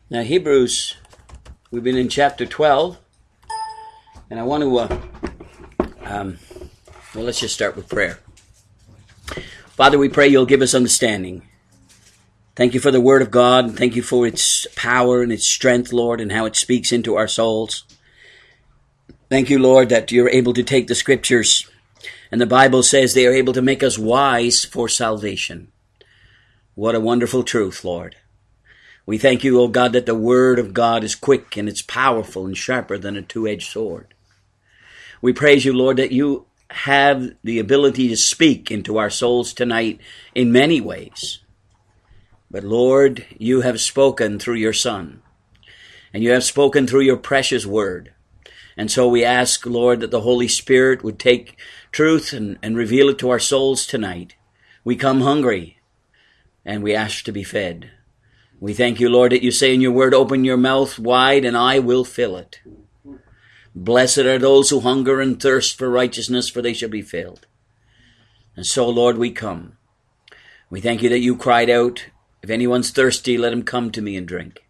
Now, Hebrews, we've been in chapter 12, and I want to, let's just start with prayer. Father, we pray you'll give us understanding. Thank you for the Word of God, and thank you for its power and its strength, Lord, and how it speaks into our souls. Thank you, Lord, that you're able to take the Scriptures, and the Bible says they are able to make us wise for salvation. What a wonderful truth, Lord. We thank you, O God, that the Word of God is quick and it's powerful and sharper than a two-edged sword. We praise you, Lord, that you have the ability to speak into our souls tonight in many ways. But Lord, you have spoken through your Son, and you have spoken through your precious Word. And so we ask, Lord, that the Holy Spirit would take truth and reveal it to our souls tonight. We come hungry, and we ask to be fed. We thank you, Lord, that you say in your word, open your mouth wide and I will fill it. Blessed are those who hunger and thirst for righteousness, for they shall be filled. And so, Lord, we come. We thank you that you cried out, if anyone's thirsty, let him come to me and drink.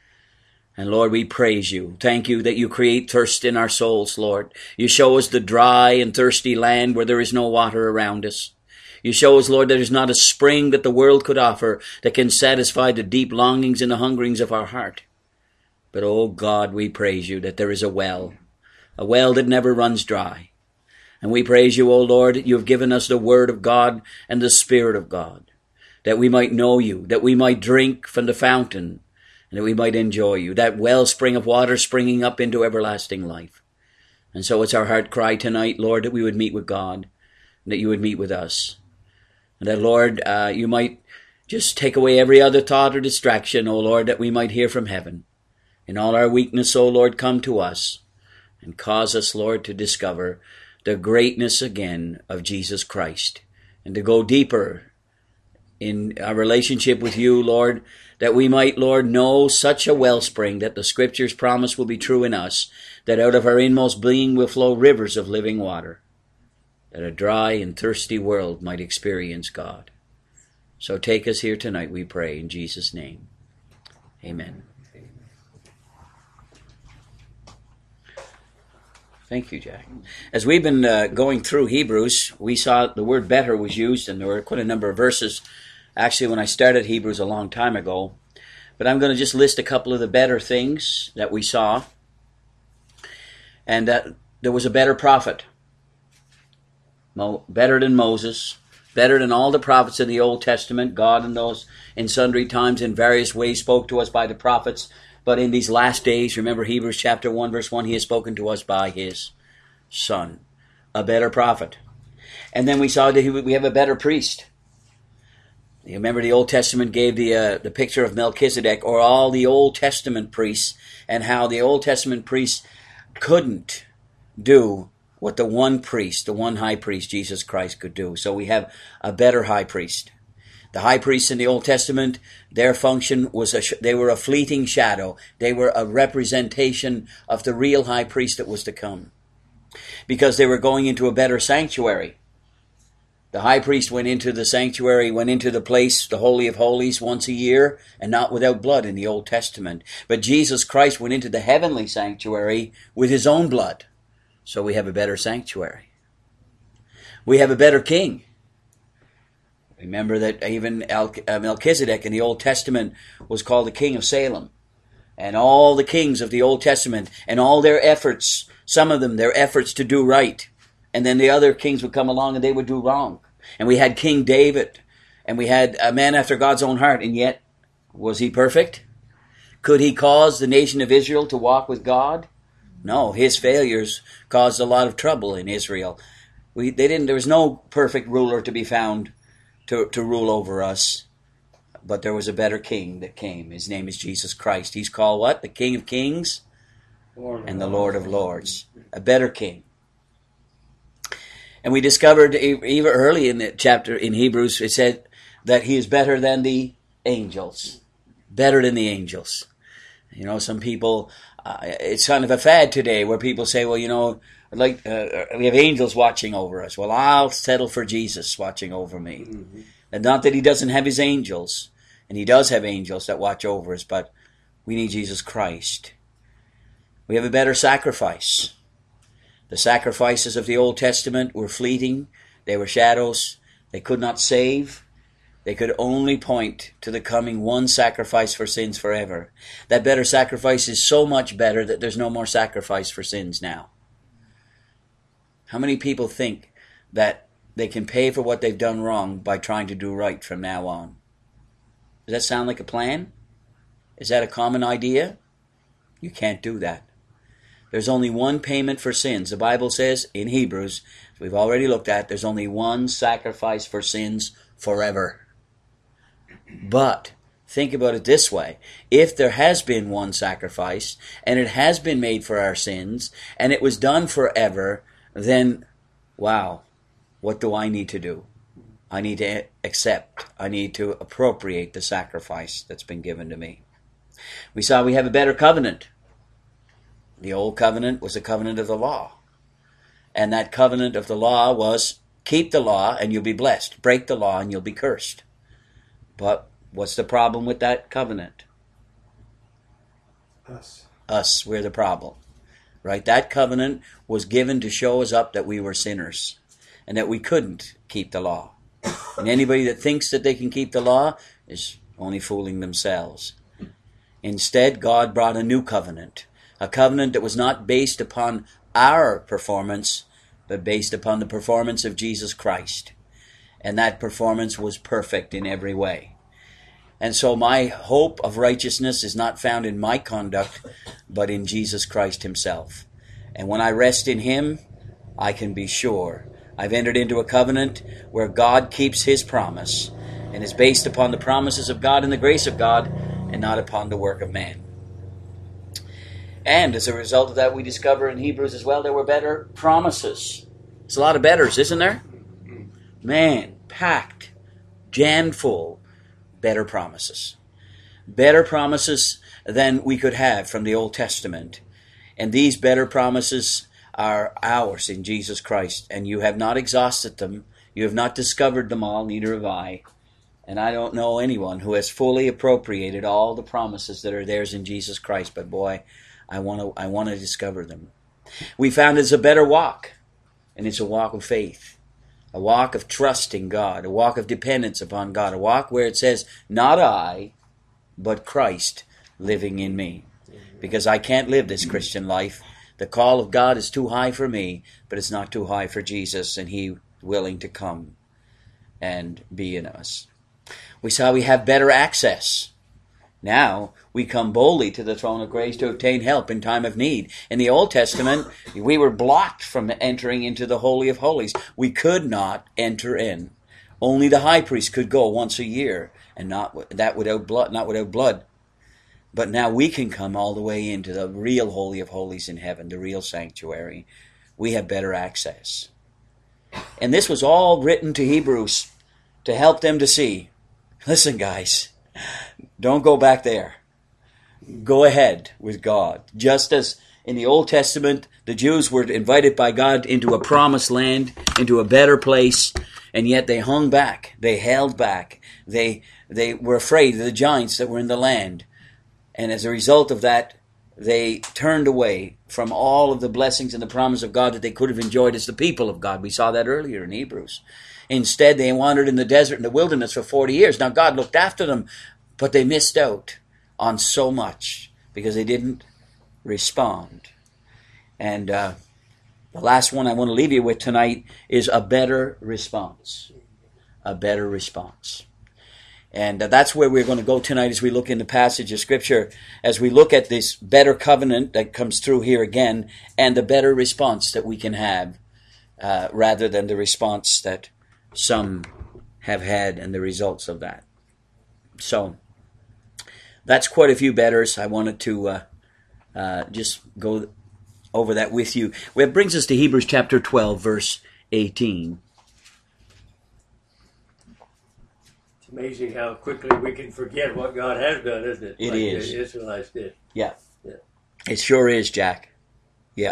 And Lord, we praise you. Thank you that you create thirst in our souls, Lord. You show us the dry and thirsty land where there is no water around us. You show us, Lord, there is not a spring that the world could offer that can satisfy the deep longings and the hungerings of our heart. But, oh God, we praise you that there is a well that never runs dry. And we praise you, O Lord, that you have given us the Word of God and the Spirit of God, that we might know you, that we might drink from the fountain, and that we might enjoy you, that wellspring of water springing up into everlasting life. And so it's our heart cry tonight, Lord, that we would meet with God, and that you would meet with us. And that, Lord, you might just take away every other thought or distraction, O Lord, that we might hear from heaven. In all our weakness, O Lord, come to us and cause us, Lord, to discover the greatness again of Jesus Christ and to go deeper in our relationship with you, Lord, that we might, Lord, know such a wellspring that the Scriptures promise will be true in us, that out of our inmost being will flow rivers of living water, that a dry and thirsty world might experience God. So take us here tonight, we pray, in Jesus' name. Amen. Thank you, Jack. As we've been going through Hebrews, we saw the word better was used, and there were quite a number of verses, actually, when I started Hebrews a long time ago. But I'm going to just list a couple of the better things that we saw. And that there was a better prophet. Better than Moses, better than all the prophets in the Old Testament. God in those, in sundry times, in various ways, spoke to us by the prophets. But in these last days, remember Hebrews chapter 1, verse 1, he has spoken to us by his Son. A better prophet. And then we saw that we have a better priest. You remember the Old Testament gave the picture of Melchizedek, or all the Old Testament priests, and how the Old Testament priests couldn't do what the one priest, the one high priest, Jesus Christ, could do. So we have a better high priest. The high priests in the Old Testament, their function was they were a fleeting shadow. They were a representation of the real high priest that was to come, because they were going into a better sanctuary. The high priest went into the sanctuary, went into the place, the Holy of Holies, once a year, and not without blood in the Old Testament. But Jesus Christ went into the heavenly sanctuary with his own blood. So we have a better sanctuary. We have a better king. Remember that even Melchizedek in the Old Testament was called the king of Salem. And all the kings of the Old Testament and all their efforts, some of them, their efforts to do right. And then the other kings would come along and they would do wrong. And we had King David. And we had a man after God's own heart. And yet, was he perfect? Could he cause the nation of Israel to walk with God? No, his failures caused a lot of trouble in Israel. There was no perfect ruler to be found to rule over us. But there was a better king that came. His name is Jesus Christ. He's called what? The King of Kings and the Lord of Lords. A better king. And we discovered even early in the chapter in Hebrews, it said that he is better than the angels. Better than the angels. You know, some people, it's kind of a fad today where people say, well, you know, like we have angels watching over us. Well, I'll settle for Jesus watching over me. Mm-hmm. And not that he doesn't have his angels, and he does have angels that watch over us, but We need Jesus Christ. We have a better sacrifice. The sacrifices of the Old Testament were fleeting. They were shadows. They could not save. They could only point to the coming one sacrifice for sins forever. That better sacrifice is so much better that there's no more sacrifice for sins now. How many people think that they can pay for what they've done wrong by trying to do right from now on? Does that sound like a plan? Is that a common idea? You can't do that. There's only one payment for sins. The Bible says in Hebrews, we've already looked at, there's only one sacrifice for sins forever. But think about it this way. If there has been one sacrifice, and it has been made for our sins, and it was done forever, then, wow, what do I need to do? I need to accept. I need to appropriate the sacrifice that's been given to me. We saw we have a better covenant. The old covenant was a covenant of the law. And that covenant of the law was, keep the law and you'll be blessed. Break the law and you'll be cursed. But what's the problem with that covenant? Us, we're the problem. Right? That covenant was given to show us up that we were sinners and that we couldn't keep the law. And anybody that thinks that they can keep the law is only fooling themselves. Instead, God brought a new covenant, a covenant that was not based upon our performance, but based upon the performance of Jesus Christ. And that performance was perfect in every way. And so my hope of righteousness is not found in my conduct, but in Jesus Christ himself. And when I rest in him, I can be sure I've entered into a covenant where God keeps his promise and is based upon the promises of God and the grace of God and not upon the work of man. And as a result of that, we discover in Hebrews as well there were better promises. There's a lot of betters, isn't there? Man, packed, jammed full, better promises. Better promises than we could have from the Old Testament. And these better promises are ours in Jesus Christ. And you have not exhausted them. You have not discovered them all, neither have I. And I don't know anyone who has fully appropriated all the promises that are theirs in Jesus Christ. But boy, I want to discover them. We found it's a better walk. And it's a walk of faith. A walk of trusting God. A walk of dependence upon God. A walk where it says, not I, but Christ living in me. Because I can't live this Christian life. The call of God is too high for me, but it's not too high for Jesus, and He willing to come and be in us. We saw we have better access. Now we come boldly to the throne of grace to obtain help in time of need. In the Old Testament, we were blocked from entering into the Holy of Holies. We could not enter in. Only the high priest could go once a year, and not without blood. But now we can come all the way into the real Holy of Holies in heaven, the real sanctuary. We have better access. And this was all written to Hebrews to help them to see. Listen, guys, don't go back there. Go ahead with God. Just as in the Old Testament, the Jews were invited by God into a promised land, into a better place, and yet they hung back. They held back. They were afraid of the giants that were in the land. And as a result of that, they turned away from all of the blessings and the promise of God that they could have enjoyed as the people of God. We saw that earlier in Hebrews. Instead, they wandered in the desert and the wilderness for 40 years. Now, God looked after them, but they missed out on so much because they didn't respond. And the last one I want to leave you with tonight is a better response. A better response. And that's where we're going to go tonight as we look in the passage of Scripture, as we look at this better covenant that comes through here again, and the better response that we can have, rather than the response that some have had and the results of that. So, that's quite a few betters. I wanted to just go over that with you. Well, it brings us to Hebrews chapter 12, verse 18. Amazing how quickly we can forget what God has done, isn't it? It like is. The Israelites did. Yeah. It sure is, Jack. Yeah.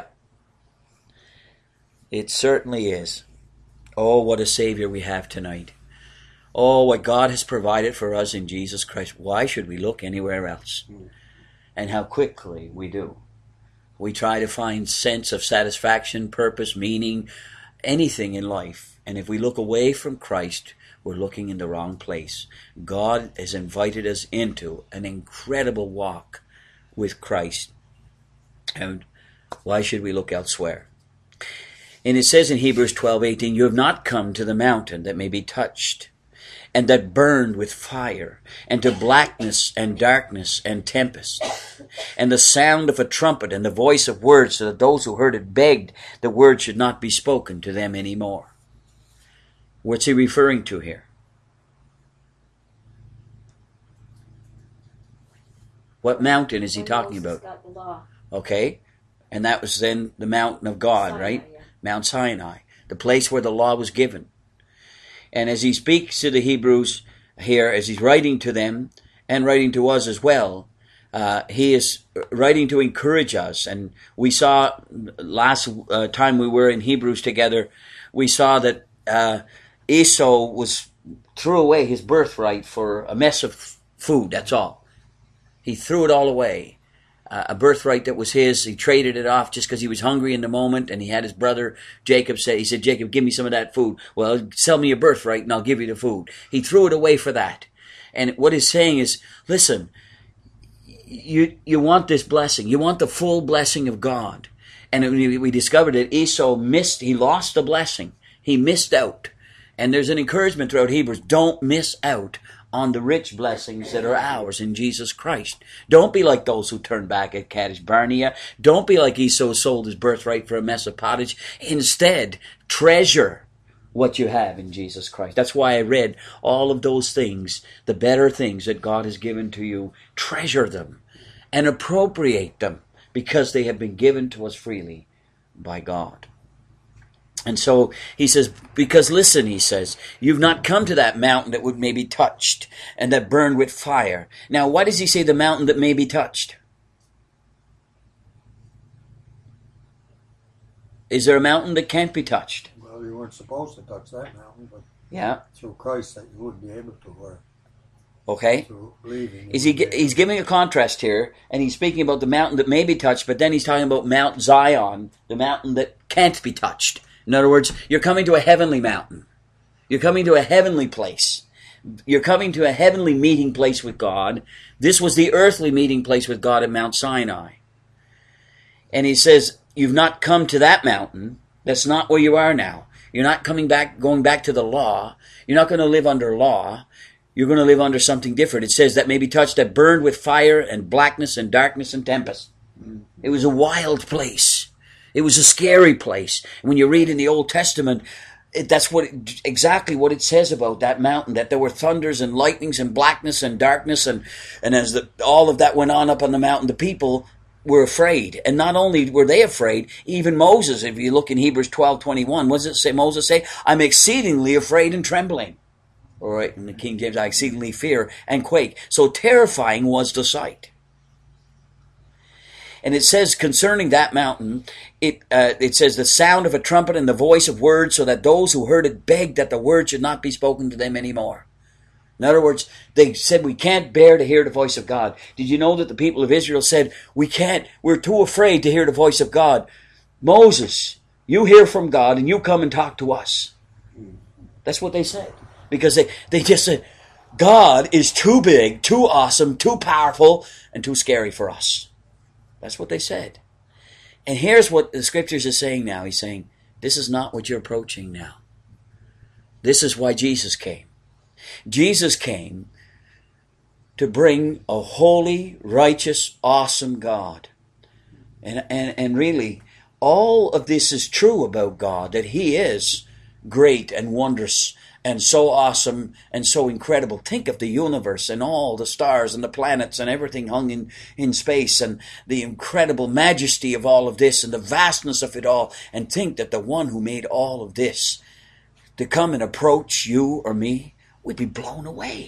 It certainly is. Oh, what a Savior we have tonight. Oh, what God has provided for us in Jesus Christ. Why should we look anywhere else? and how quickly we do. We try to find sense of satisfaction, purpose, meaning, anything in life. And if we look away from Christ, we're looking in the wrong place. God has invited us into an incredible walk with Christ. And why should we look elsewhere? And it says in Hebrews 12:18, you have not come to the mountain that may be touched, and that burned with fire, and to blackness and darkness and tempest, and the sound of a trumpet and the voice of words, so that those who heard it begged the word should not be spoken to them any more. What's he referring to here? What mountain is he talking about? Got the law. Okay, and that was then the mountain of God, Sinai, right? yeah. Mount Sinai, the place where the law was given. And as he speaks to the Hebrews here, as he's writing to them and writing to us as well, he is writing to encourage us. And we saw last time we were in Hebrews together, we saw that Esau threw away his birthright for a mess of food, that's all. He threw it all away. A birthright that was his, he traded it off just because he was hungry in the moment, and he had his brother Jacob say, he said, Jacob, give me some of that food. Well, sell me your birthright and I'll give you the food. He threw it away for that. And what he's saying is, listen, you want this blessing. You want the full blessing of God. And we discovered that Esau he lost the blessing. He missed out. And there's an encouragement throughout Hebrews, don't miss out on the rich blessings that are ours in Jesus Christ. Don't be like those who turned back at Kadesh Barnea. Don't be like Esau sold his birthright for a mess of pottage. Instead, treasure what you have in Jesus Christ. That's why I read all of those things, the better things that God has given to you. Treasure them and appropriate them because they have been given to us freely by God. And so he says, because listen, he says, you've not come to that mountain that may be touched and that burned with fire. Now, why does he say the mountain that may be touched? Is there a mountain that can't be touched? Well, you weren't supposed to touch that mountain, but Yeah. through Christ that you wouldn't be able to, or Okay. through believing. He's giving a contrast here, and he's speaking about the mountain that may be touched, but then he's talking about Mount Zion, the mountain that can't be touched. In other words, you're coming to a heavenly mountain. You're coming to a heavenly place. You're coming to a heavenly meeting place with God. This was the earthly meeting place with God at Mount Sinai. And he says, you've not come to that mountain. That's not where you are now. You're not going back to the law. You're not going to live under law. You're going to live under something different. It says that may be touched, that burned with fire and blackness and darkness and tempest. It was a wild place. It was a scary place. When you read in the Old Testament, that's exactly what it says about that mountain, that there were thunders and lightnings and blackness and darkness, and as all of that went on up on the mountain, the people were afraid. And not only were they afraid, even Moses, if you look in Hebrews 12:21, what does it say? Moses say, I'm exceedingly afraid and trembling. All right, in the King James, I exceedingly fear and quake. So terrifying was the sight. And it says concerning that mountain, it says the sound of a trumpet and the voice of words, so that those who heard it begged that the word should not be spoken to them anymore. In other words, they said, we can't bear to hear the voice of God. Did you know that the people of Israel said, we're too afraid to hear the voice of God. Moses, you hear from God and you come and talk to us. That's what they said. Because they just said, God is too big, too awesome, too powerful, and too scary for us. That's what they said. And here's what the scriptures are saying now. He's saying, this is not what you're approaching now. This is why Jesus came. Jesus came to bring a holy, righteous, awesome God. And really, all of this is true about God, that He is great and wondrous and so awesome and so incredible. Think of the universe and all the stars and the planets and everything hung in space, and the incredible majesty of all of this and the vastness of it all. And think that the one who made all of this to come and approach you or me, we'd be blown away.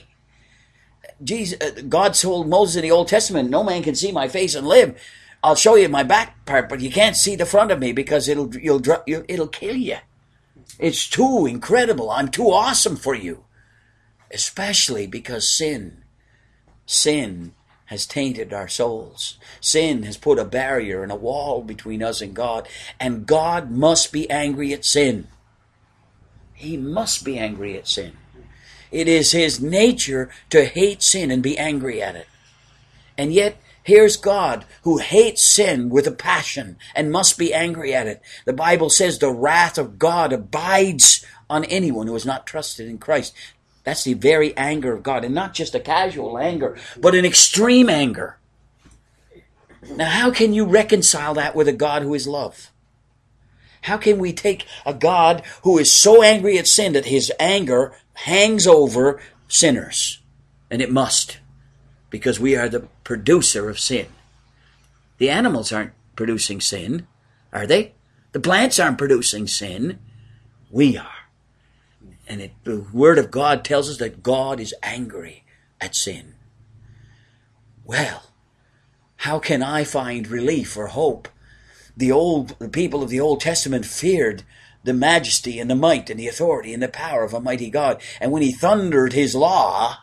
God told Moses in the Old Testament, no man can see my face and live. I'll show you my back part, but you can't see the front of me because it'll kill you. It's too incredible. I'm too awesome for you. Especially because sin has tainted our souls. Sin has put a barrier and a wall between us and God. And God must be angry at sin. He must be angry at sin. It is his nature to hate sin and be angry at it. And yet, here's God who hates sin with a passion and must be angry at it. The Bible says the wrath of God abides on anyone who has not trusted in Christ. That's the very anger of God. And not just a casual anger, but an extreme anger. Now, how can you reconcile that with a God who is love? How can we take a God who is so angry at sin that his anger hangs over sinners? And it must, because we are the producer of sin. The animals aren't producing sin, are they? The plants aren't producing sin. We are. And the Word of God tells us that God is angry at sin. Well, how can I find relief or hope? The people of the Old Testament feared the majesty and the might and the authority and the power of a mighty God. And when he thundered his law,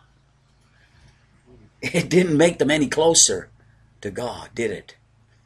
it didn't make them any closer to God, did it?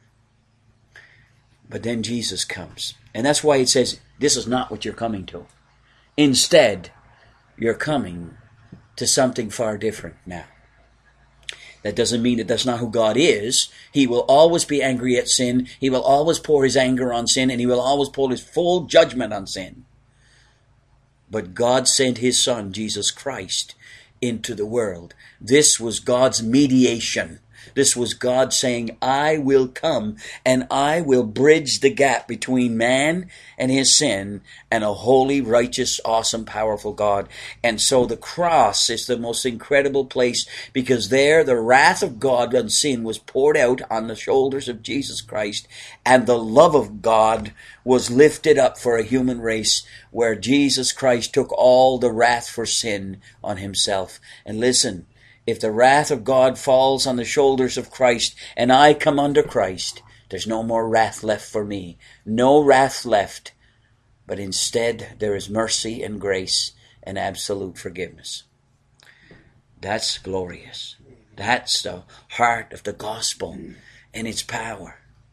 But then Jesus comes. And that's why it says, this is not what you're coming to. Instead, you're coming to something far different now. That doesn't mean that that's not who God is. He will always be angry at sin. He will always pour his anger on sin, and he will always pour his full judgment on sin. But God sent his Son, Jesus Christ, into the world. This was God's mediation. This was God saying, I will come and I will bridge the gap between man and his sin and a holy, righteous, awesome, powerful God. And so the cross is the most incredible place, because there the wrath of God on sin was poured out on the shoulders of Jesus Christ, and the love of God was lifted up for a human race, where Jesus Christ took all the wrath for sin on himself. And listen, if the wrath of God falls on the shoulders of Christ and I come under Christ, there's no more wrath left for me. No wrath left. But instead there is mercy and grace and absolute forgiveness. That's glorious. That's the heart of the gospel and its power.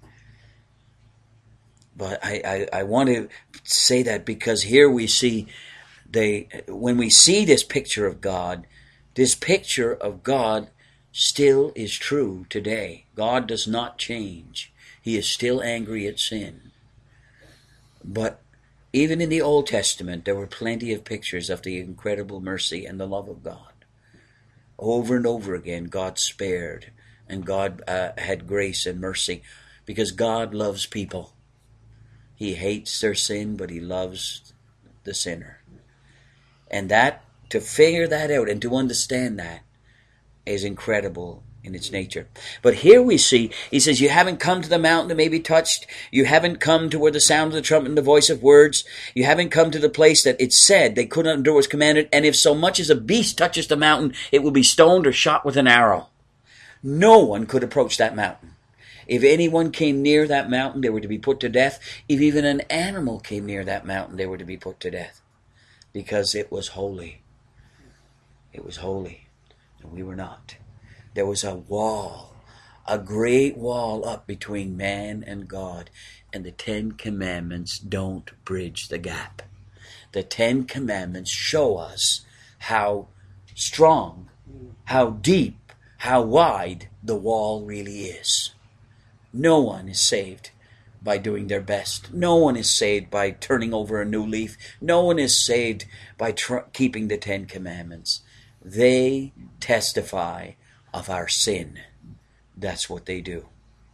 But I want to say that because here we see, when we see this picture of God, this picture of God still is true today. God does not change. He is still angry at sin. But even in the Old Testament, there were plenty of pictures of the incredible mercy and the love of God. Over and over again, God spared, and God had grace and mercy, because God loves people. He hates their sin, but he loves the sinner. And to figure that out and to understand that is incredible in its nature. But here we see, he says, you haven't come to the mountain that may be touched. You haven't come to where the sound of the trumpet and the voice of words. You haven't come to the place that it said they could not endure was commanded. And if so much as a beast touches the mountain, it will be stoned or shot with an arrow. No one could approach that mountain. If anyone came near that mountain, they were to be put to death. If even an animal came near that mountain, they were to be put to death. Because it was holy. It was holy, and we were not. There was a wall, a great wall up between man and God, and the 10 Commandments don't bridge the gap. The 10 Commandments show us how strong, how deep, how wide the wall really is. No one is saved by doing their best. No one is saved by turning over a new leaf. No one is saved by keeping the 10 Commandments. They testify of our sin. That's what they do.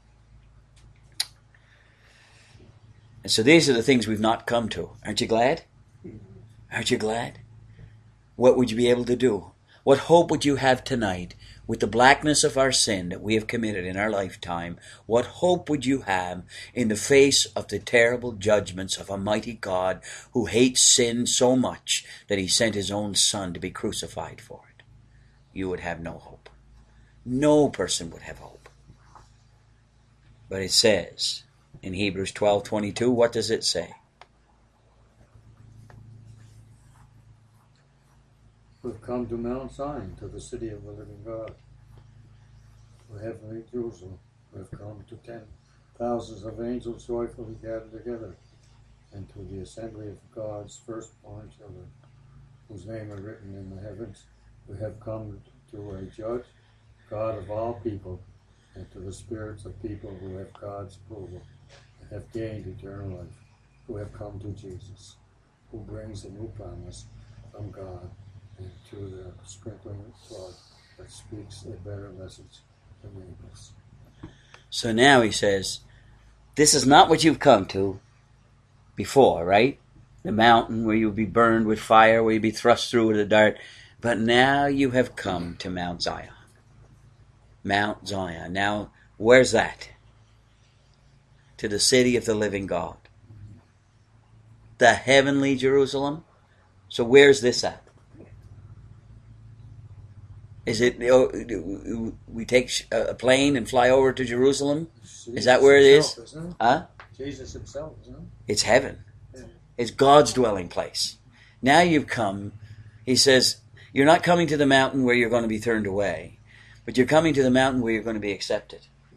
And so these are the things we've not come to. Aren't you glad? Aren't you glad? What would you be able to do? What hope would you have tonight with the blackness of our sin that we have committed in our lifetime? What hope would you have in the face of the terrible judgments of a mighty God who hates sin so much that he sent his own Son to be crucified for it? You would have no hope. No person would have hope. But it says in Hebrews 12:22, what does it say? We've come to Mount Zion, to the city of the living God, to heavenly Jerusalem, who have come to thousands of angels joyfully gathered together, and to the assembly of God's firstborn children, whose name are written in the heavens, who have come to a judge, God of all people, and to the spirits of people who have God's approval, and have gained eternal life, who have come to Jesus, who brings a new promise from God, and to the sprinkling of blood that speaks a better message than Abel's. So now he says, this is not what you've come to before, right? The mountain where you'll be burned with fire, where you'll be thrust through with a dart. But now you have come to Mount Zion. Mount Zion. Now, where's that? To the city of the living God. The heavenly Jerusalem. So where's this at? Is it, we take a plane and fly over to Jerusalem? Is that where it is? Huh? Jesus himself, isn't it? It's heaven. Yeah. It's God's dwelling place. Now you've come, he says, you're not coming to the mountain where you're going to be turned away, but you're coming to the mountain where you're going to be accepted.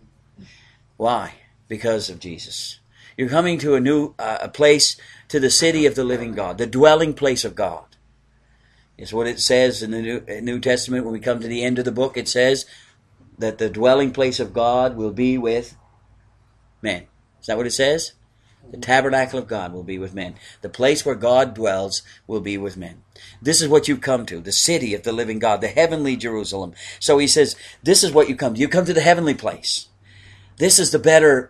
Why? Because of Jesus. You're coming to a place, to the city of the living God, the dwelling place of God. It's what it says in the New Testament. When we come to the end of the book, it says that the dwelling place of God will be with men. Is that what it says? The tabernacle of God will be with men. The place where God dwells will be with men. This is what you come to, the city of the living God, the heavenly Jerusalem. So he says, this is what you come to. You come to the heavenly place. This is the better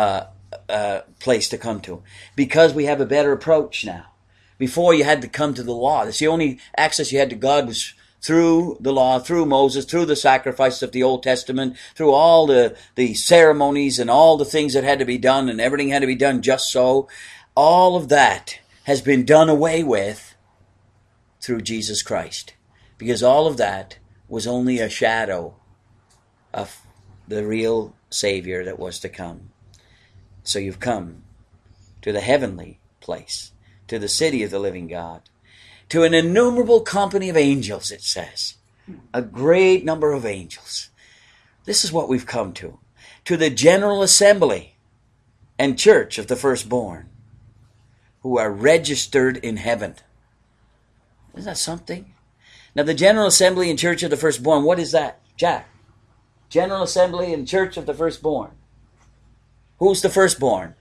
place to come to, because we have a better approach now. Before, you had to come to the law. That's the only access you had to God, was through the law, through Moses, through the sacrifices of the Old Testament, through all the ceremonies and all the things that had to be done, and everything had to be done just so. All of that has been done away with through Jesus Christ, because all of that was only a shadow of the real Savior that was to come. So you've come to the heavenly place, to the city of the living God, to an innumerable company of angels, it says. A great number of angels. This is what we've come to the general assembly and church of the firstborn, who are registered in heaven. Isn't that something? Now, the general assembly and church of the firstborn, what is that, Jack? General assembly and church of the firstborn. Who's the firstborn?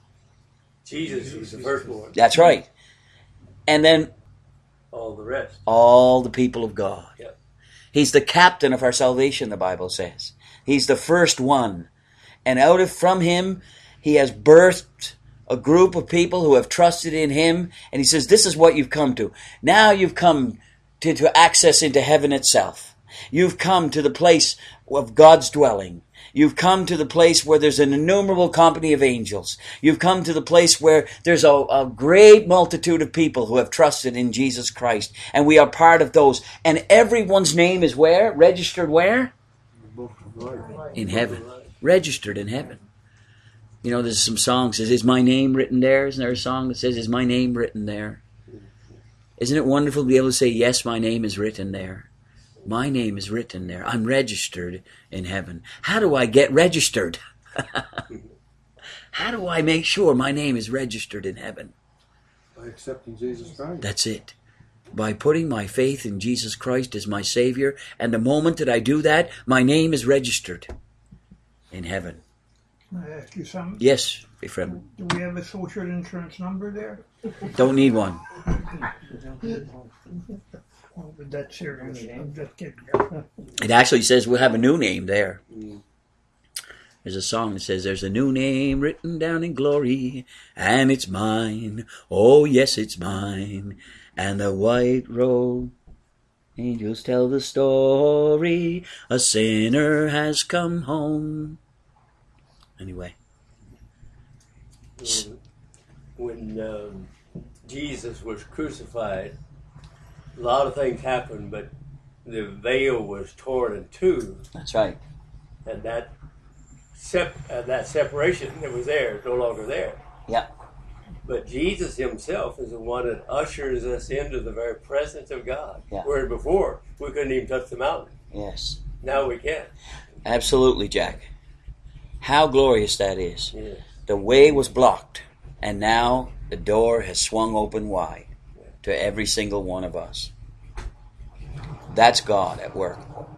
Jesus was the firstborn. That's right. And then All the rest. all the people of God. Yep. He's the captain of our salvation, the Bible says. He's the first one. And from him, he has birthed a group of people who have trusted in him. And he says, this is what you've come to. Now you've come to access into heaven itself. You've come to the place of God's dwelling. You've come to the place where there's an innumerable company of angels. You've come to the place where there's a great multitude of people who have trusted in Jesus Christ. And we are part of those. And everyone's name is where? Registered where? In heaven. Registered in heaven. You know, there's some songs that says, is my name written there? Isn't there a song that says, is my name written there? Isn't it wonderful to be able to say, yes, my name is written there? My name is written there. I'm registered in heaven. How do I get registered? How do I make sure my name is registered in heaven? By accepting Jesus Christ. That's it. By putting my faith in Jesus Christ as my Savior. And the moment that I do that, my name is registered in heaven. Can I ask you something? Yes, Ephraim. Do we have a social insurance number there? Don't need one. Oh, but that's serious. I'm just kidding. It actually says we'll have a new name there. There's a song that says, there's a new name written down in glory, and it's mine. Oh, yes, it's mine. And the white robe angels tell the story. A sinner has come home. Anyway. When Jesus was crucified, a lot of things happened, but the veil was torn in two, That's right. and that separation that was there is no longer there. Yeah. But Jesus himself is the one that ushers us into the very presence of God. Yeah. Where before, we couldn't even touch the mountain. Yes. Now we can. Absolutely, Jack. How glorious that is. Yeah. The way was blocked, and now the door has swung open wide to every single one of us. That's God at work.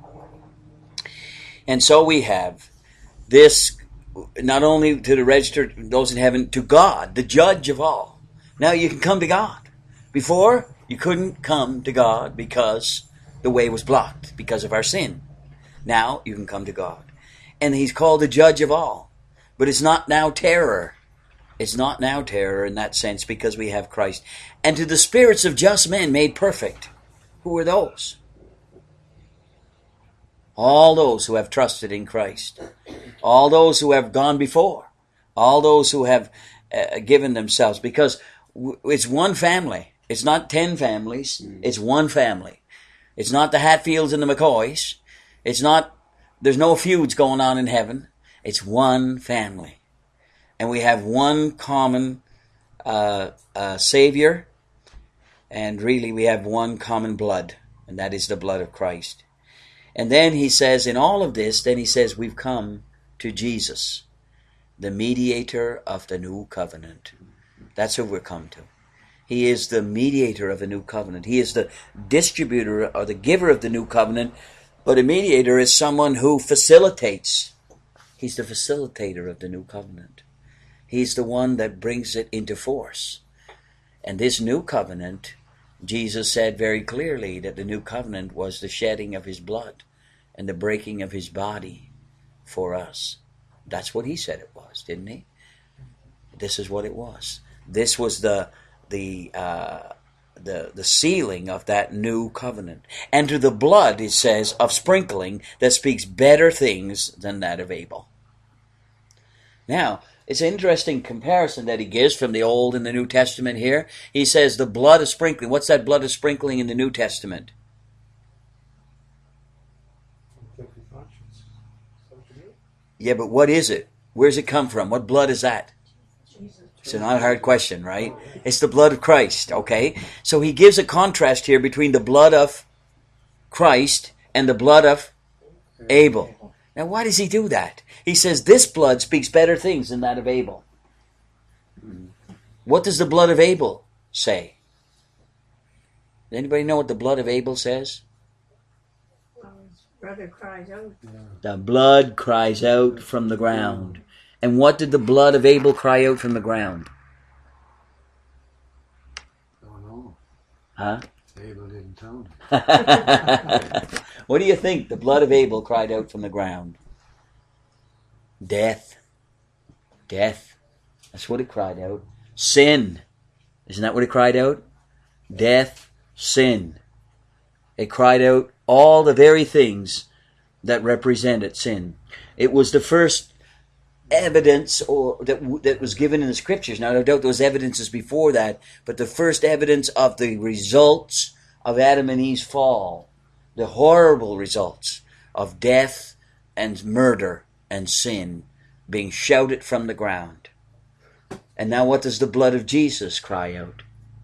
And so we have this, not only to the registered, those in heaven, to God, the judge of all. Now you can come to God. Before, you couldn't come to God because the way was blocked because of our sin. Now you can come to God. And he's called the judge of all. But it's not now terror. It's not now terror in that sense because we have Christ. And to the spirits of just men made perfect. Who are those? All those who have trusted in Christ. All those who have gone before. All those who have given themselves. Because it's one family. It's not 10 families. It's one family. It's not the Hatfields and the McCoys. It's not, there's no feuds going on in heaven. It's one family. And we have one common Savior. And really we have one common blood. And that is the blood of Christ. And then he says, in all of this, then he says, we've come to Jesus, the mediator of the new covenant. That's who we've come to. He is the mediator of the new covenant. He is the distributor or the giver of the new covenant. But a mediator is someone who facilitates. He's the facilitator of the new covenant. He's the one that brings it into force. And this new covenant, Jesus said very clearly that the new covenant was the shedding of his blood and the breaking of his body for us. That's what he said it was, didn't he? This is what it was. This was the sealing of that new covenant. And to the blood, it says, of sprinkling that speaks better things than that of Abel. Now, it's an interesting comparison that he gives from the Old and the New Testament here. He says the blood of sprinkling. What's that blood of sprinkling in the New Testament? Yeah, but what is it? Where does it come from? What blood is that? It's not a hard question, right? It's the blood of Christ, okay? So he gives a contrast here between the blood of Christ and the blood of Abel. Now, why does he do that? He says this blood speaks better things than that of Abel. What does the blood of Abel say? Does anybody know what the blood of Abel says? Brother cries out. The blood cries out from the ground. And what did the blood of Abel cry out from the ground? Don't know. Huh? Abel didn't tell me. What do you think the blood of Abel cried out from the ground? Death. Death. That's what it cried out. Sin. Isn't that what it cried out? Death, sin. It cried out all the very things that represented sin. It was the first evidence or that was given in the scriptures. Now, no doubt there was evidences before that, but the first evidence of the results of Adam and Eve's fall, the horrible results of death and murder and sin being shouted from the ground. And now what does the blood of Jesus cry out?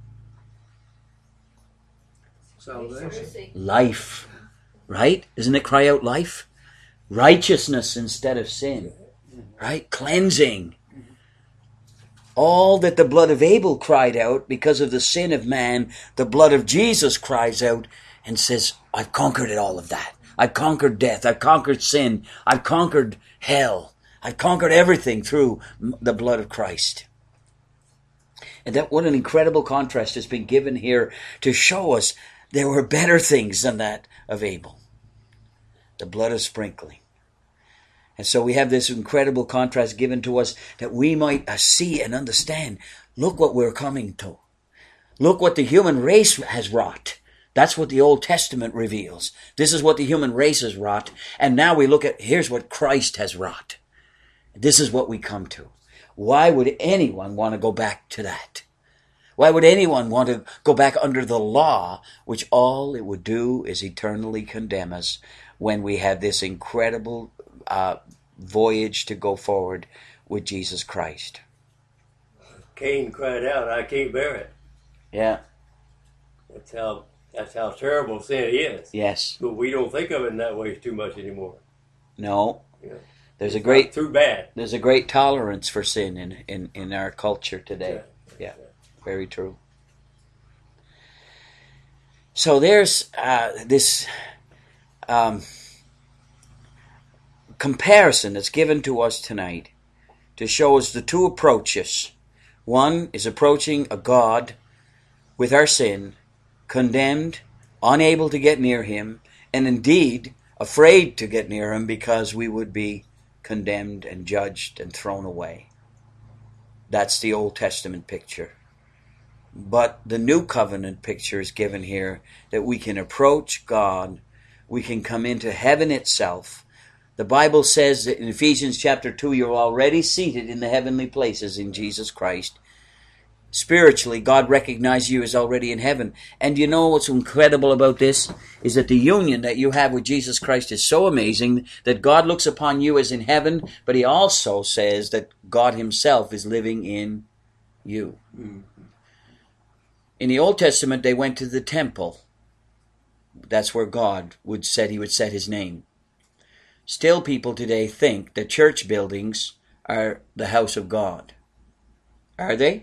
Salvation. Life. Right? Doesn't it cry out life? Righteousness instead of sin. Right? Cleansing. All that the blood of Abel cried out because of the sin of man, the blood of Jesus cries out and says, I've conquered it, all of that. I've conquered death. I've conquered sin. I've conquered hell. I've conquered everything through the blood of Christ. And that what an incredible contrast has been given here to show us there were better things than that of Abel. The blood of sprinkling. And so we have this incredible contrast given to us that we might see and understand. Look what we're coming to. Look what the human race has wrought. That's what the Old Testament reveals. This is what the human race has wrought. And now we look at, here's what Christ has wrought. This is what we come to. Why would anyone want to go back to that? Why would anyone want to go back under the law, which all it would do is eternally condemn us when we have this incredible voyage to go forward with Jesus Christ? Cain cried out, I can't bear it. Yeah. That's how terrible sin is. Yes. But we don't think of it in that way too much anymore. No. Yeah. There's a It's great not too bad. there's a great tolerance for sin in our culture today. Yeah. Very true. So there's this comparison that's given to us tonight to show us the two approaches. One is approaching a God with our sin, condemned, unable to get near Him, and indeed afraid to get near Him because we would be condemned and judged and thrown away. That's the Old Testament picture. But the New Covenant picture is given here that we can approach God, we can come into heaven itself. The Bible says that in Ephesians chapter 2, you're already seated in the heavenly places in Jesus Christ. Spiritually, God recognizes you as already in heaven. And you know what's incredible about this? Is that the union that you have with Jesus Christ is so amazing that God looks upon you as in heaven, but He also says that God Himself is living in you. Mm-hmm. In the Old Testament, they went to the temple. That's where God said He would set His name. Still, people today think that church buildings are the house of God. Are they?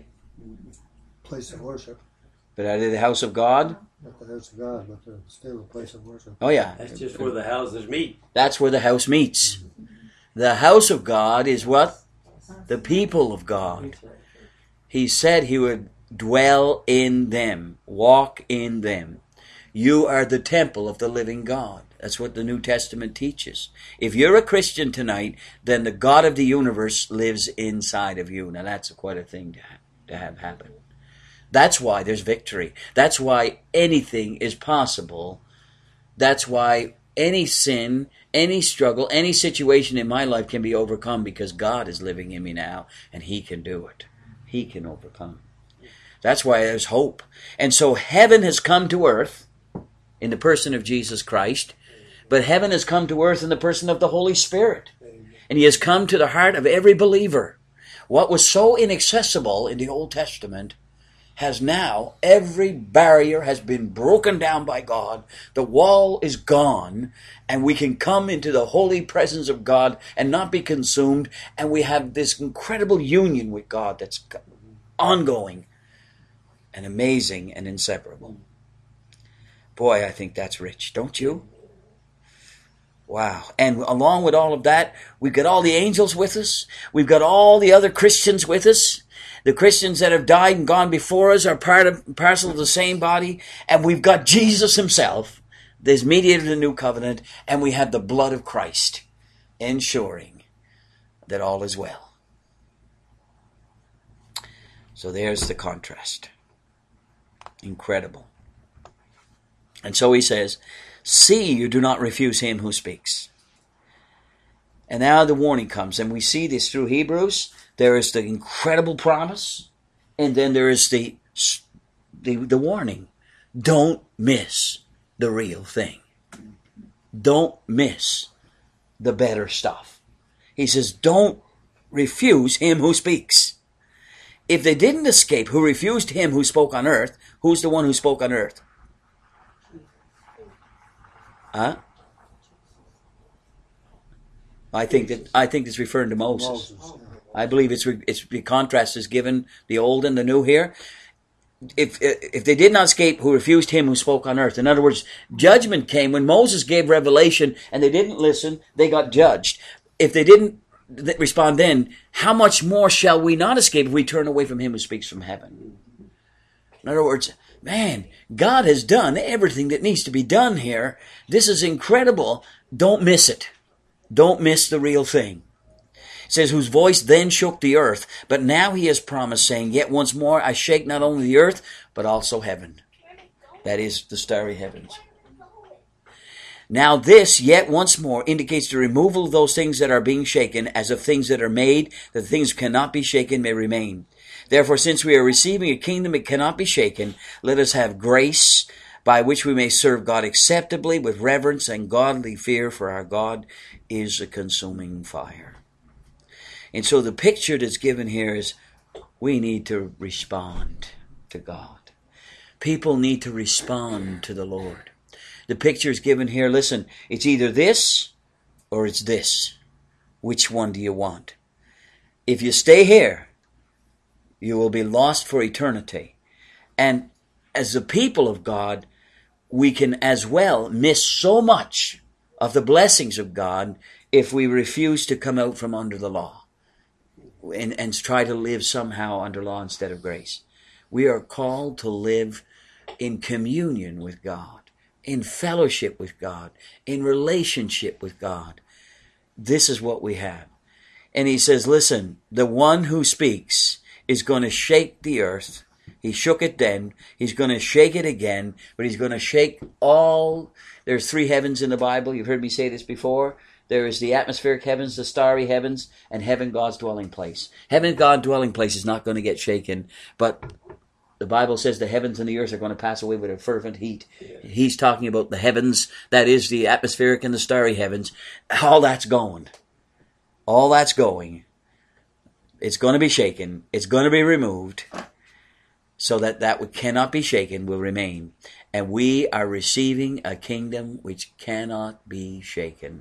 Place of worship. But are they the house of God? Not the house of God, but they're still a place of worship. Oh yeah. That's just where the houses meet. That's where the house meets. The house of God is what? The people of God. He said He would dwell in them, walk in them. You are the temple of the living God. That's what the New Testament teaches. If you're a Christian tonight, then the God of the universe lives inside of you. Now that's quite a thing to have happen. That's why there's victory. That's why anything is possible. That's why any sin, any struggle, any situation in my life can be overcome because God is living in me now and He can do it. He can overcome. That's why there's hope. And so heaven has come to earth in the person of Jesus Christ, but heaven has come to earth in the person of the Holy Spirit. And He has come to the heart of every believer. What was so inaccessible in the Old Testament has now, every barrier has been broken down by God. The wall is gone, and we can come into the holy presence of God and not be consumed, and we have this incredible union with God that's ongoing and amazing and inseparable. Boy, I think that's rich, don't you? Wow. And along with all of that, we've got all the angels with us. We've got all the other Christians with us. The Christians that have died and gone before us are parcel of the same body. And we've got Jesus Himself, this mediator of the new covenant, and we have the blood of Christ ensuring that all is well. So there's the contrast. Incredible. And so he says, see you do not refuse Him who speaks. And now the warning comes, and we see this through Hebrews. There is the incredible promise, and then there is the warning. Don't miss the real thing. Don't miss the better stuff. He says, don't refuse Him who speaks. If they didn't escape, who refused Him who spoke on earth, who's the one who spoke on earth? Huh? I think it's referring to Moses. I believe it's the contrast is given, the old and the new here. If they did not escape, who refused Him who spoke on earth. In other words, judgment came when Moses gave revelation and they didn't listen, they got judged. If they didn't respond then, how much more shall we not escape if we turn away from Him who speaks from heaven? In other words, man, God has done everything that needs to be done here. This is incredible. Don't miss it. Don't miss the real thing. It says, whose voice then shook the earth, but now He has promised, saying, yet once more I shake not only the earth, but also heaven. That is the starry heavens. Now this, yet once more, indicates the removal of those things that are being shaken, as of things that are made, that things cannot be shaken may remain. Therefore, since we are receiving a kingdom that cannot be shaken, let us have grace by which we may serve God acceptably with reverence and godly fear, for our God is a consuming fire. And so the picture that's given here is we need to respond to God. People need to respond to the Lord. The picture is given here, listen, it's either this or it's this. Which one do you want? If you stay here, you will be lost for eternity. And as the people of God, we can as well miss so much of the blessings of God if we refuse to come out from under the law and try to live somehow under law instead of grace. We are called to live in communion with God, in fellowship with God, in relationship with God. This is what we have. And he says, listen, the one who speaks is going to shake the earth. He shook it then. He's going to shake it again, but he's going to shake all. There's 3 heavens in the Bible. You've heard me say this before. There is the atmospheric heavens, the starry heavens, and heaven, God's dwelling place. Heaven, God's dwelling place is not going to get shaken, but the Bible says the heavens and the earth are going to pass away with a fervent heat. Yeah. He's talking about the heavens, that is the atmospheric and the starry heavens. All that's going. All that's going. It's going to be shaken. It's going to be removed so that which cannot be shaken will remain. And we are receiving a kingdom which cannot be shaken.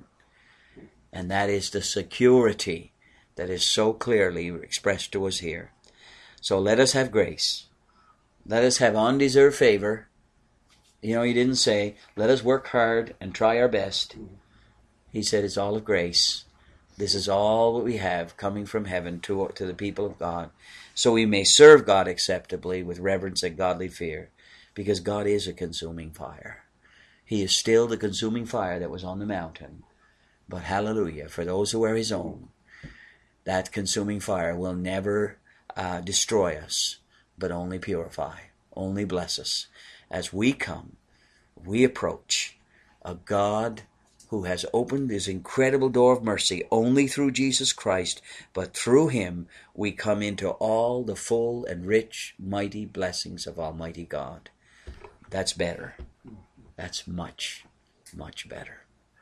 And that is the security that is so clearly expressed to us here. So let us have grace. Let us have undeserved favor. You know, he didn't say, let us work hard and try our best. He said it's all of grace. This is all that we have coming from heaven to the people of God. So we may serve God acceptably with reverence and godly fear. Because God is a consuming fire. He is still the consuming fire that was on the mountain. But hallelujah, for those who are his own, that consuming fire will never destroy us, but only purify, only bless us. As we come, we approach a God who has opened his incredible door of mercy only through Jesus Christ, but through him we come into all the full and rich, mighty blessings of Almighty God. That's better. That's much, much better.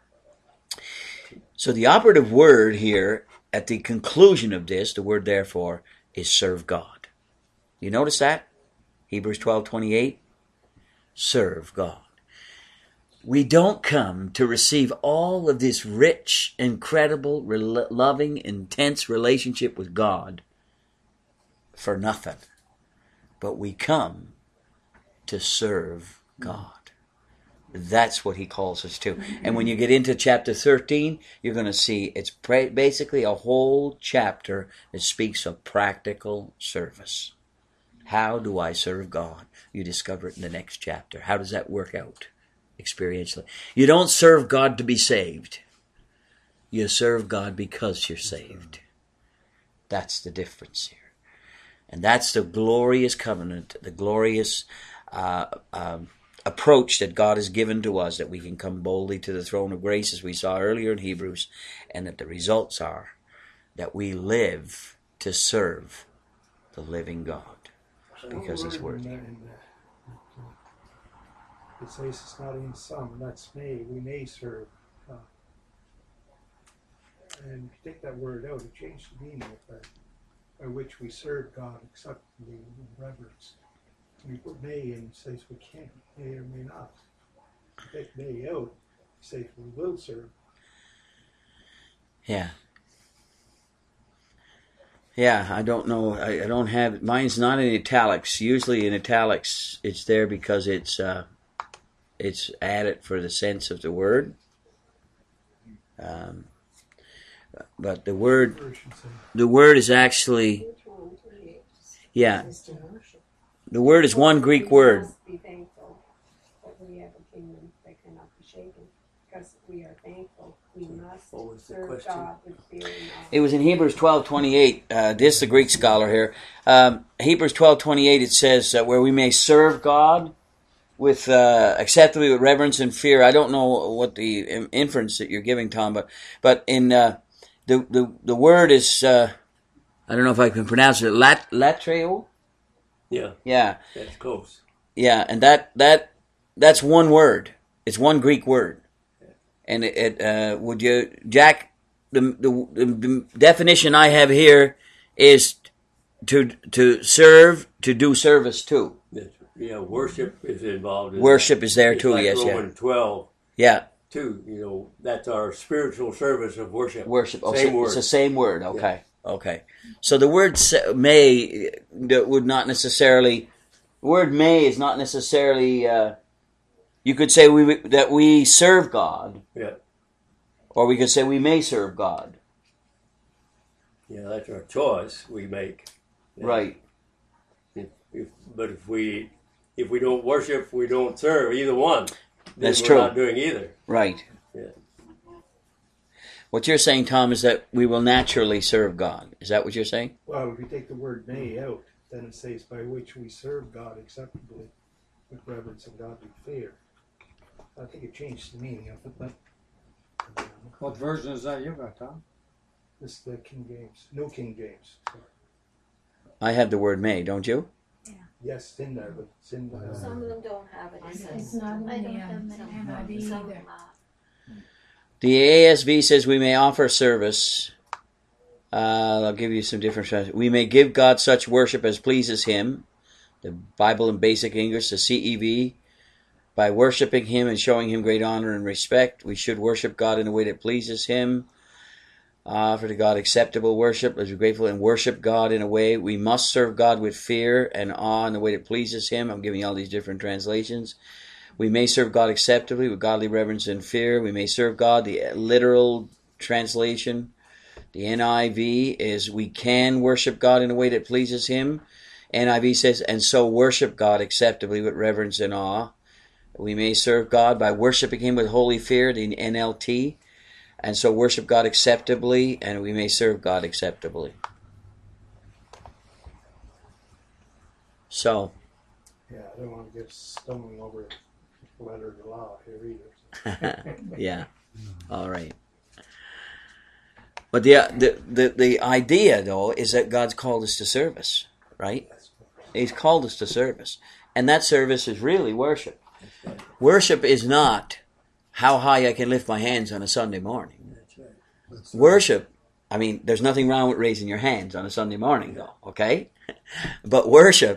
So the operative word here at the conclusion of this, the word therefore, is serve God. You notice that? Hebrews 12:28. Serve God. We don't come to receive all of this rich, incredible, loving, intense relationship with God for nothing. But we come to serve God. That's what he calls us to. And when you get into chapter 13, you're going to see it's basically a whole chapter that speaks of practical service. How do I serve God? You discover it in the next chapter. How does that work out experientially? You don't serve God to be saved. You serve God because you're saved. That's the difference here. And that's the glorious covenant, the glorious approach that God has given to us, that we can come boldly to the throne of grace, as we saw earlier in Hebrews, and that the results are that we live to serve the living God because he's worthy. It says it's not in some, that's may. We may serve. And if you take that word out, it changed the meaning of that, by which we serve God acceptably in reverence. We put may in, it says we can, may or may not. If you take may out, it says we will serve. Yeah. Yeah, I don't know. I don't have, mine's not in italics. Usually in italics, it's there because it's added for the sense of the word. But the word is actually, yeah. The word is one Greek word. We must be thankful that we have a kingdom that cannot be shaken. Because we are thankful, we must serve God with fear and awe. It was in Hebrews 12:28. This is the Greek scholar here. Hebrews 12:28. It says where we may serve God with acceptably with reverence and fear. I don't know what the inference that you're giving, Tom, but in the word is I don't know if I can pronounce it. Latreo. Yeah. That's close. Yeah, and that's one word. It's one Greek word. And it would you, Jack? The definition I have here is to serve, to do service to. Yeah, worship is involved. Worship is there too. Like yes, Romans 12. Yeah. too. You know, that's our spiritual service of worship. Worship. Oh, Same so word. it's the same word. Okay. Yeah. Okay. So the word may would not necessarily. The word may is not necessarily. You could say that we serve God. Yeah. Or we could say we may serve God. Yeah, that's our choice we make. Yeah. Right. But if we don't worship, we don't serve either one. Then That's we're true. not doing either. Right. Yeah. What you're saying, Tom, is that we will naturally serve God. Is that what you're saying? Well, if you take the word may out, then it says, by which we serve God acceptably with reverence and godly fear. I think it changed the meaning of it, but What version is that you got, Tom? this is the King James. No King James. So, I have the word may, don't you? yes, it's in there, but it's in the... Some of them don't have it. It says It's not in I the don't have many. NIV Some either. The ASV says we may offer service. I'll give you some different translations. We may give God such worship as pleases Him. The Bible in Basic English, the CEV. By worshiping Him and showing Him great honor and respect, we should worship God in a way that pleases Him. Offer to God acceptable worship as we're grateful, and worship God in a way. We must serve God with fear and awe in the way that pleases Him. I'm giving you all these different translations. We may serve God acceptably with godly reverence and fear. We may serve God. The literal translation, the NIV, is we can worship God in a way that pleases Him. NIV says, and so worship God acceptably with reverence and awe. We may serve God by worshiping Him with holy fear, the NLT. And so worship God acceptably, and we may serve God acceptably. So. Yeah, I don't want to get stumbling over the letter of the law here either. So. Yeah. All right. But the idea, though, is that God's called us to service, right? He's called us to service. And that service is really worship. Worship is not how high I can lift my hands on a Sunday morning. That's right. Worship, I mean, there's nothing wrong with raising your hands on a Sunday morning, though, okay? But worship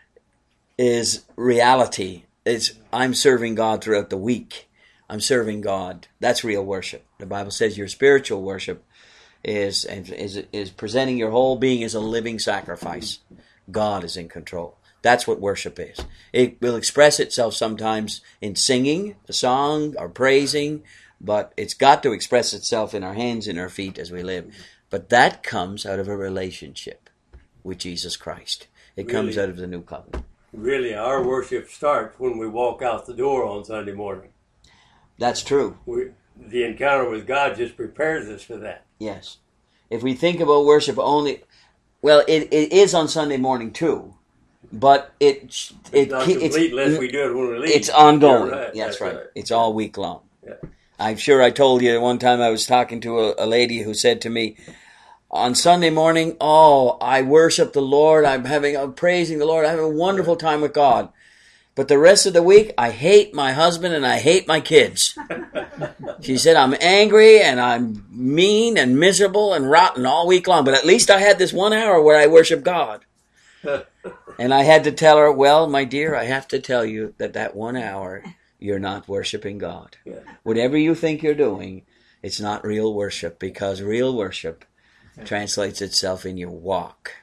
is reality. It's I'm serving God throughout the week. I'm serving God. That's real worship. The Bible says your spiritual worship is presenting your whole being as a living sacrifice. God is in control. That's what worship is. It will express itself sometimes in singing a song or praising, but it's got to express itself in our hands and our feet as we live. But that comes out of a relationship with Jesus Christ. It comes out of the new covenant. Really, our worship starts when we walk out the door on Sunday morning. That's true. The encounter with God just prepares us for that. Yes. If we think about worship only, well, it is on Sunday morning too. But it's not complete unless we do it when we leave. It's ongoing. Right. That's right. It's all week long. Yeah. I'm sure I told you one time I was talking to a lady who said to me, on Sunday morning, I worship the Lord. I'm praising the Lord. I'm having a wonderful time with God. But the rest of the week, I hate my husband and I hate my kids. She said, I'm angry and I'm mean and miserable and rotten all week long. But at least I had this 1 hour where I worship God. And I had to tell her, well, my dear, I have to tell you that 1 hour, you're not worshiping God. Yeah. Whatever you think you're doing, it's not real worship, because real worship translates itself in your walk.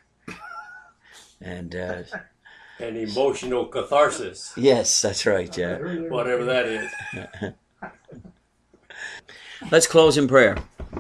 And emotional catharsis. Yes, that's right, yeah. Whatever that is. Let's close in prayer.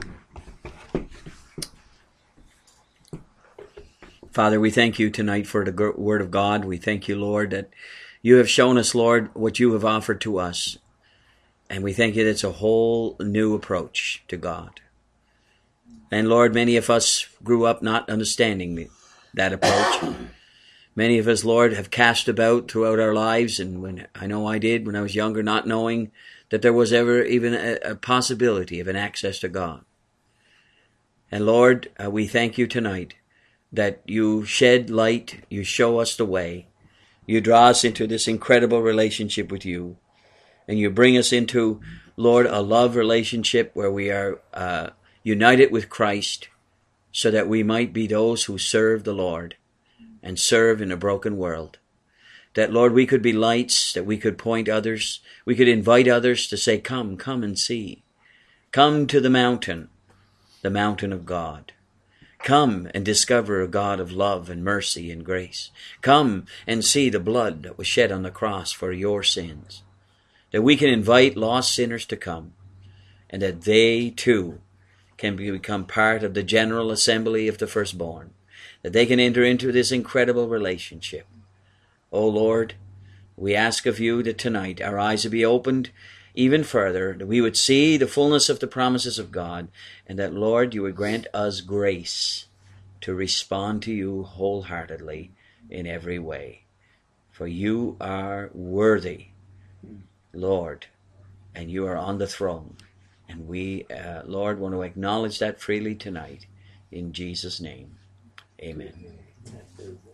Father, we thank you tonight for the Word of God. We thank you, Lord, that you have shown us, Lord, what you have offered to us. And we thank you that it's a whole new approach to God. And Lord, many of us grew up not understanding that approach. Many of us, Lord, have cast about throughout our lives, and I know I did when I was younger, not knowing that there was ever even a possibility of an access to God. And Lord, we thank you tonight that you shed light, you show us the way, you draw us into this incredible relationship with you, and you bring us into, Lord, a love relationship where we are united with Christ so that we might be those who serve the Lord and serve in a broken world. that, Lord, we could be lights, that we could point others, we could invite others to say, come and see. Come to the mountain of God. Come and discover a God of love and mercy and grace. Come and see the blood that was shed on the cross for your sins. That we can invite lost sinners to come, and that they too can become part of the general assembly of the firstborn. That they can enter into this incredible relationship. O Lord, we ask of you that tonight our eyes would be opened even further, that we would see the fullness of the promises of God, and that, Lord, you would grant us grace to respond to you wholeheartedly in every way. For you are worthy, Lord, and you are on the throne. And we, Lord, want to acknowledge that freely tonight. In Jesus' name, amen.